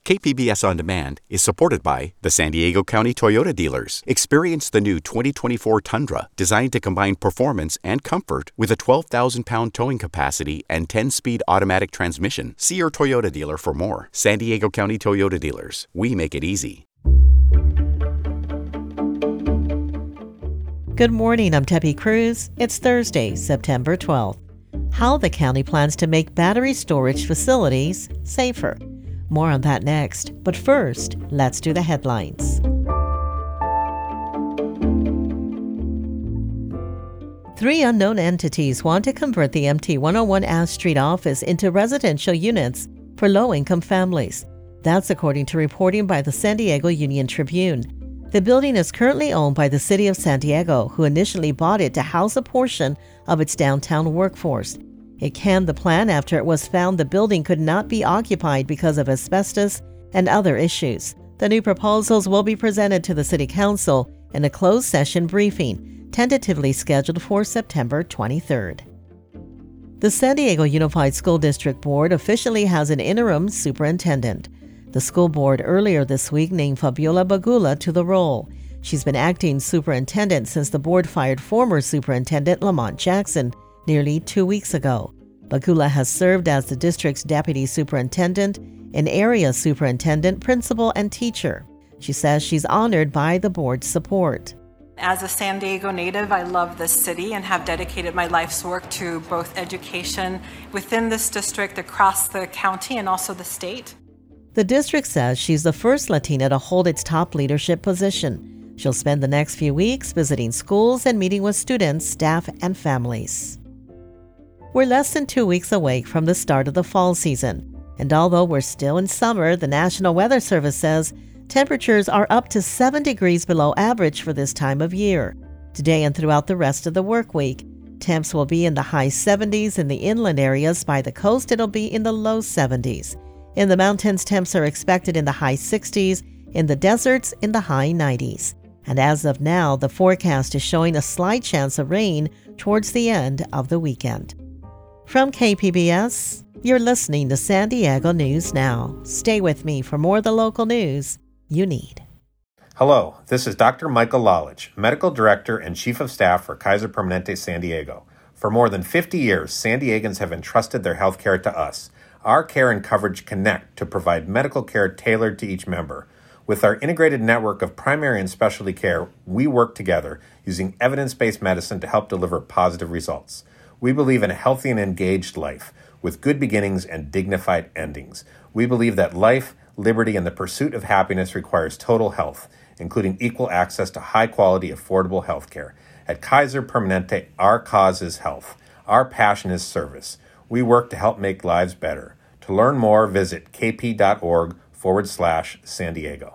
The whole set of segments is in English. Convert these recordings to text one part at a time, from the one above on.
KPBS On Demand is supported by the San Diego County Toyota dealers. Experience the new 2024 Tundra, designed to combine performance and comfort with a 12,000-pound towing capacity and 10-speed automatic transmission. See your Toyota dealer for more. San Diego County Toyota dealers. We make it easy. Good morning, I'm Debbie Cruz. It's Thursday, September 12th. How the county plans to make battery storage facilities safer. More on that next, but first, let's do the headlines. Three unknown entities want to convert the empty 101 Ash Street office into residential units for low-income families. That's according to reporting by the San Diego Union Tribune. The building is currently owned by the city of San Diego, who initially bought it to house a portion of its downtown workforce. It canned the plan after it was found the building could not be occupied because of asbestos and other issues. The new proposals will be presented to the City Council in a closed session briefing, tentatively scheduled for September 23rd. The San Diego Unified School District Board officially has an interim superintendent. The school board earlier this week named Fabiola Bagula to the role. She's been acting superintendent since the board fired former superintendent Lamont Jackson nearly 2 weeks ago. Bagula has served as the district's deputy superintendent, an area superintendent, principal, and teacher. She says she's honored by the board's support. As a San Diego native, I love this city and have dedicated my life's work to both education within this district, across the county, and also the state. The district says she's the first Latina to hold its top leadership position. She'll spend the next few weeks visiting schools and meeting with students, staff, and families. We're less than 2 weeks away from the start of the fall season. And although we're still in summer, the National Weather Service says temperatures are up to 7 degrees below average for this time of year. Today and throughout the rest of the work week, temps will be in the high 70s in the inland areas. By the coast, it'll be in the low 70s. In the mountains, temps are expected in the high 60s, in the deserts, in the high 90s. And as of now, the forecast is showing a slight chance of rain towards the end of the weekend. From KPBS, you're listening to San Diego News Now. Stay with me for more of the local news you need. Hello, this is Dr. Michael Lalich, Medical Director and Chief of Staff for Kaiser Permanente San Diego. For more than 50 years, San Diegans have entrusted their health care to us. Our care and coverage connect to provide medical care tailored to each member. With our integrated network of primary and specialty care, we work together using evidence-based medicine to help deliver positive results. We believe in a healthy and engaged life with good beginnings and dignified endings. We believe that life, liberty, and the pursuit of happiness requires total health, including equal access to high-quality, affordable health care. At Kaiser Permanente, our cause is health. Our passion is service. We work to help make lives better. To learn more, visit kp.org/San Diego.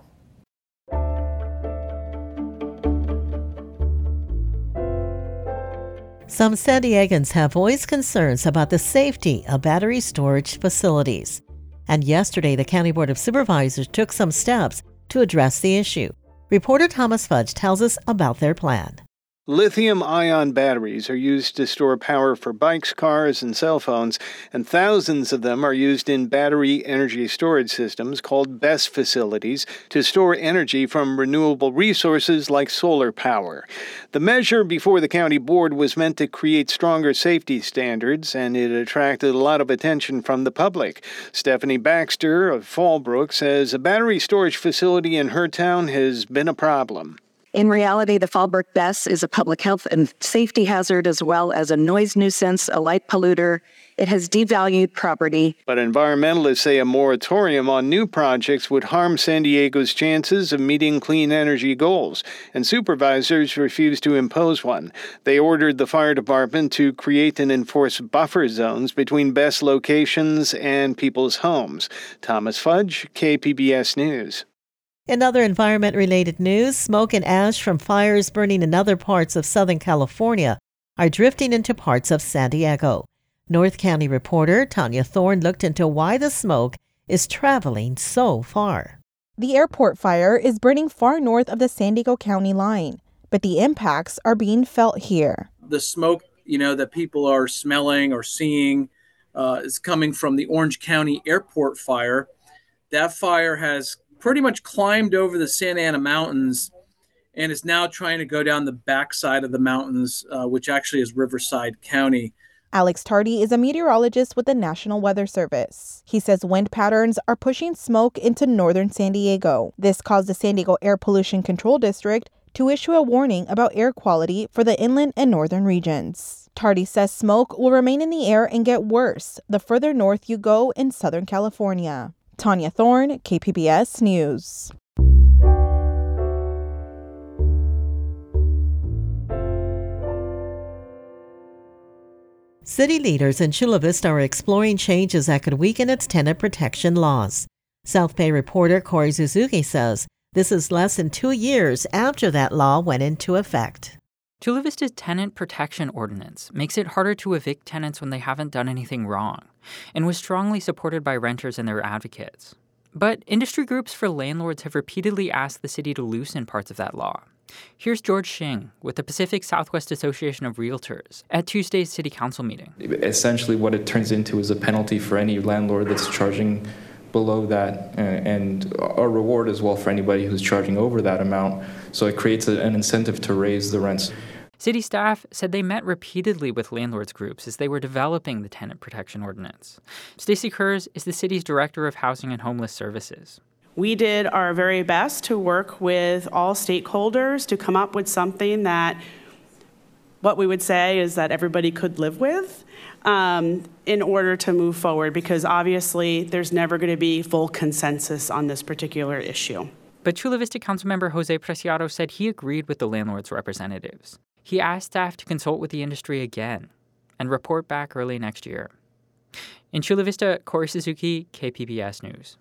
Some San Diegans have voiced concerns about the safety of battery storage facilities. And yesterday, the County Board of Supervisors took some steps to address the issue. Reporter Thomas Fudge tells us about their plan. Lithium-ion batteries are used to store power for bikes, cars, and cell phones, and thousands of them are used in battery energy storage systems called BESS facilities to store energy from renewable resources like solar power. The measure before the county board was meant to create stronger safety standards, and it attracted a lot of attention from the public. Stephanie Baxter of Fallbrook says a battery storage facility in her town has been a problem. In reality, the Fallbrook BESS is a public health and safety hazard as well as a noise nuisance, a light polluter. It has devalued property. But environmentalists say a moratorium on new projects would harm San Diego's chances of meeting clean energy goals, and supervisors refused to impose one. They ordered the fire department to create and enforce buffer zones between BESS locations and people's homes. Thomas Fudge, KPBS News. In other environment-related news, smoke and ash from fires burning in other parts of Southern California are drifting into parts of San Diego. North County reporter Tanya Thorne looked into why the smoke is traveling so far. The airport fire is burning far north of the San Diego County line, but the impacts are being felt here. The smoke, that people are smelling or seeing is coming from the Orange County airport fire That fire has pretty much climbed over the Santa Ana Mountains and is now trying to go down the backside of the mountains, which actually is Riverside County. Alex Tardy is a meteorologist with the National Weather Service. He says wind patterns are pushing smoke into northern San Diego. This caused the San Diego Air Pollution Control District to issue a warning about air quality for the inland and northern regions. Tardy says smoke will remain in the air and get worse the further north you go in Southern California. Tanya Thorne, KPBS News. City leaders in Chula Vista are exploring changes that could weaken its tenant protection laws. South Bay reporter Corey Suzuki says this is less than 2 years after that law went into effect. Chula Vista's tenant protection ordinance makes it harder to evict tenants when they haven't done anything wrong, and was strongly supported by renters and their advocates. But industry groups for landlords have repeatedly asked the city to loosen parts of that law. Here's George Shing with the Pacific Southwest Association of Realtors at Tuesday's city council meeting. Essentially what it turns into is a penalty for any landlord that's charging below that, and a reward as well for anybody who's charging over that amount. So it creates an incentive to raise the rents. City staff said they met repeatedly with landlords groups as they were developing the tenant protection ordinance. Stacy Kurz is the city's director of housing and homeless services. We did our very best to work with all stakeholders to come up with something that what we would say is that everybody could live with in order to move forward, because obviously there's never going to be full consensus on this particular issue. But Chula Vista Councilmember Jose Preciado said he agreed with the landlords' representatives. He asked staff to consult with the industry again and report back early next year. In Chula Vista, Corey Suzuki, KPBS News.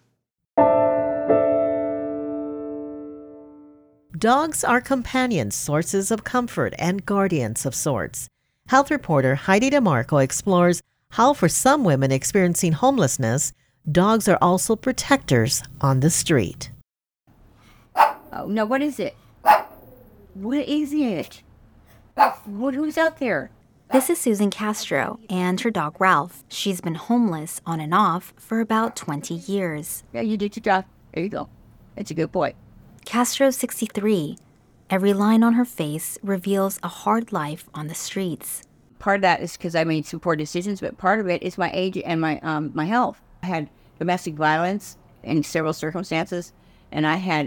Dogs are companions, sources of comfort, and guardians of sorts. Health reporter Heidi DeMarco explores how, for some women experiencing homelessness, dogs are also protectors on the street. Oh, no, what is it? What is it? Who's out there? This is Susan Castro and her dog Ralph. She's been homeless on and off for about 20 years. Yeah, you did your job. There you go. That's a good boy. Castro's 63. Every line on her face reveals a hard life on the streets. Part of that is because I made some poor decisions, but part of it is my age and my health. I had domestic violence in several circumstances, and I had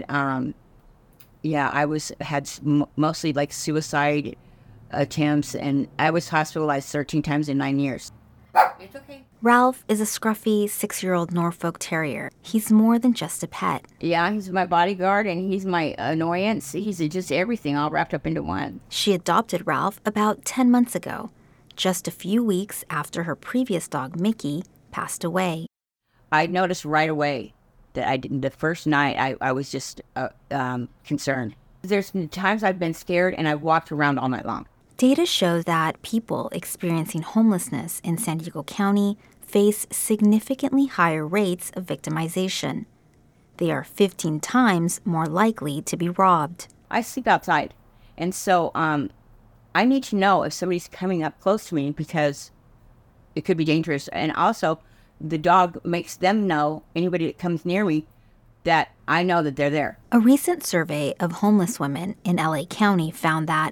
mostly like suicide attempts, and I was hospitalized 13 times in 9 years. It's okay. Ralph is a scruffy 6-year-old Norfolk Terrier. He's more than just a pet. Yeah, he's my bodyguard, and he's my annoyance. He's just everything all wrapped up into one. She adopted Ralph about 10 months ago, just a few weeks after her previous dog, Mickey, passed away. I noticed right away that the first night I was just concerned. There's been times I've been scared, and I've walked around all night long. Data show that people experiencing homelessness in San Diego County face significantly higher rates of victimization. They are 15 times more likely to be robbed. I sleep outside, and so I need to know if somebody's coming up close to me because it could be dangerous. And also, the dog makes them know, anybody that comes near me, that I know that they're there. A recent survey of homeless women in LA County found that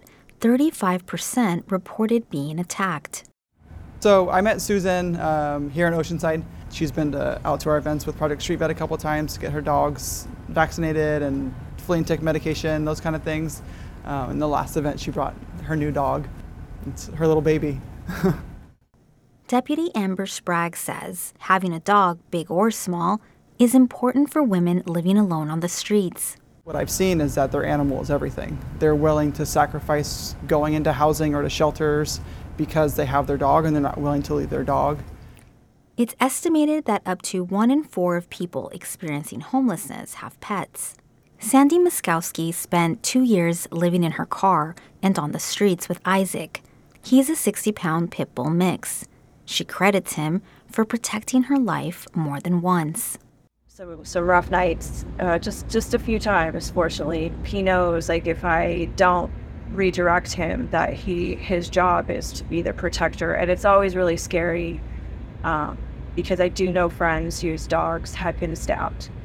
35% reported being attacked. So I met Susan here in Oceanside. She's been out to our events with Project Street Vet a couple times to get her dogs vaccinated and flea and tick medication, those kind of things. In the last event, she brought her new dog. It's her little baby. Deputy Amber Sprague says having a dog, big or small, is important for women living alone on the streets. What I've seen is that their animal is everything. They're willing to sacrifice going into housing or to shelters because they have their dog, and they're not willing to leave their dog. It's estimated that up to 1 in 4 of people experiencing homelessness have pets. Sandy Muskowski spent 2 years living in her car and on the streets with Isaac. He's a 60-pound pit bull mix. She credits him for protecting her life more than once. Some rough nights, just a few times, fortunately. He knows, like, if I don't redirect him, that his job is to be the protector. And it's always really scary because I do know friends whose dogs have been stabbed.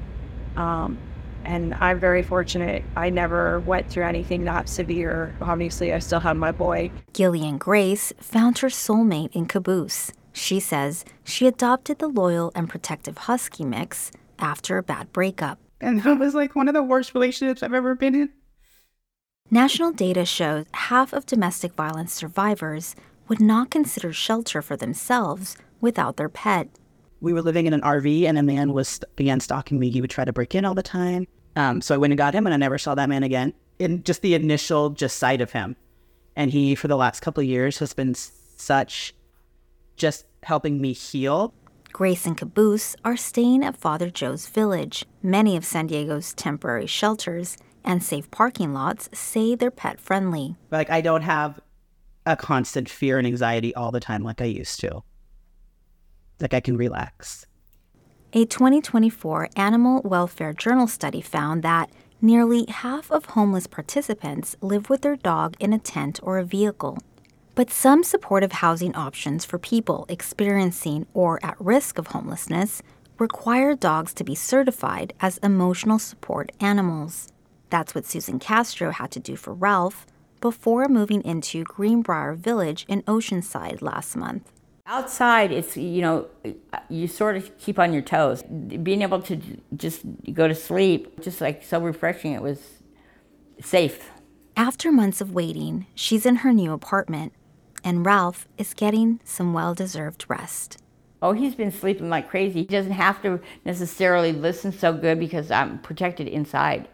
And I'm very fortunate. I never went through anything that severe. Obviously, I still had my boy. Gillian Grace found her soulmate in Caboose. She says she adopted the loyal and protective husky mix after a bad breakup. And it was like one of the worst relationships I've ever been in. National data shows half of domestic violence survivors would not consider shelter for themselves without their pet. We were living in an RV and a man began stalking me. He would try to break in all the time. So I went and got him and I never saw that man again. In just the initial sight of him. And he, for the last couple of years, has been such just helping me heal. Grace and Caboose are staying at Father Joe's Village. Many of San Diego's temporary shelters and safe parking lots say they're pet-friendly. Like, I don't have a constant fear and anxiety all the time like I used to. Like, I can relax. A 2024 Animal Welfare Journal study found that nearly half of homeless participants live with their dog in a tent or a vehicle. But some supportive housing options for people experiencing or at risk of homelessness require dogs to be certified as emotional support animals. That's what Susan Castro had to do for Ralph before moving into Greenbrier Village in Oceanside last month. Outside, it's, you sort of keep on your toes. Being able to just go to sleep, just like so refreshing, it was safe. After months of waiting, she's in her new apartment, and Ralph is getting some well-deserved rest. Oh, he's been sleeping like crazy. He doesn't have to necessarily listen so good because I'm protected inside,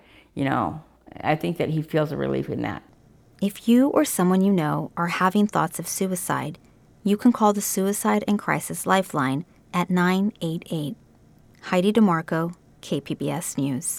I think that he feels a relief in that. If you or someone you know are having thoughts of suicide, you can call the Suicide and Crisis Lifeline at 988. Heidi DeMarco, KPBS News.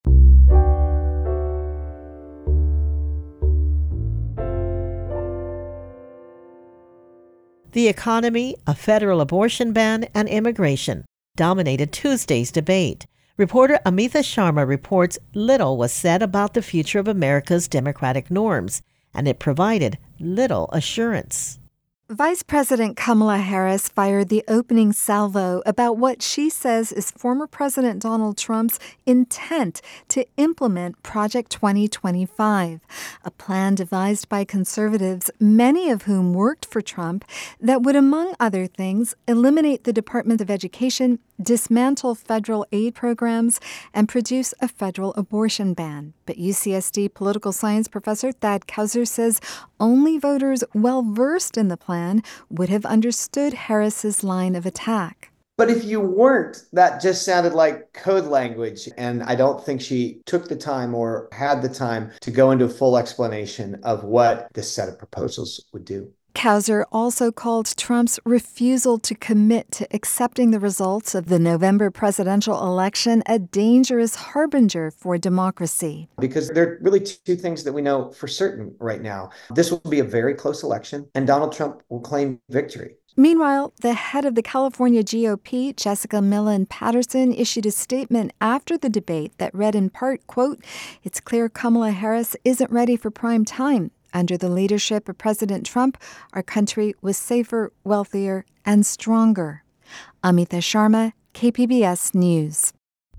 The economy, a federal abortion ban, and immigration dominated Tuesday's debate. Reporter Amitha Sharma reports little was said about the future of America's democratic norms, and it provided little assurance. Vice President Kamala Harris fired the opening salvo about what she says is former President Donald Trump's intent to implement Project 2025, a plan devised by conservatives, many of whom worked for Trump, that would, among other things, eliminate the Department of Education, dismantle federal aid programs, and produce a federal abortion ban. But UCSD political science professor Thad Kauser says only voters well-versed in the plan would have understood Harris's line of attack. But if you weren't, that just sounded like code language. And I don't think she took the time or had the time to go into a full explanation of what this set of proposals would do. Kauser also called Trump's refusal to commit to accepting the results of the November presidential election a dangerous harbinger for democracy. Because there are really two things that we know for certain right now. This will be a very close election, and Donald Trump will claim victory. Meanwhile, the head of the California GOP, Jessica Millen Patterson, issued a statement after the debate that read in part, quote, "It's clear Kamala Harris isn't ready for prime time. Under the leadership of President Trump, our country was safer, wealthier, and stronger." Amitha Sharma, KPBS News.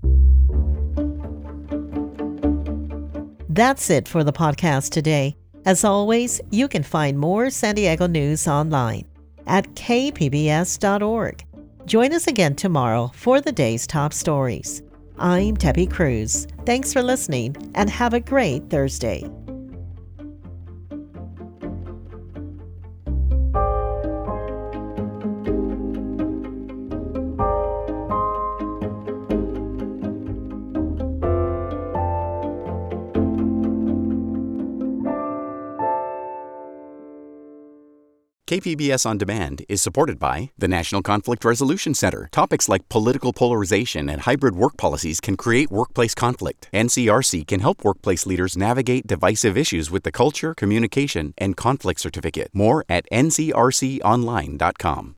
That's it for the podcast today. As always, you can find more San Diego news online at kpbs.org. Join us again tomorrow for the day's top stories. I'm Debbie Cruz. Thanks for listening and have a great Thursday. KPBS On Demand is supported by the National Conflict Resolution Center. Topics like political polarization and hybrid work policies can create workplace conflict. NCRC can help workplace leaders navigate divisive issues with the Culture, Communication, and Conflict Certificate. More at ncrconline.com.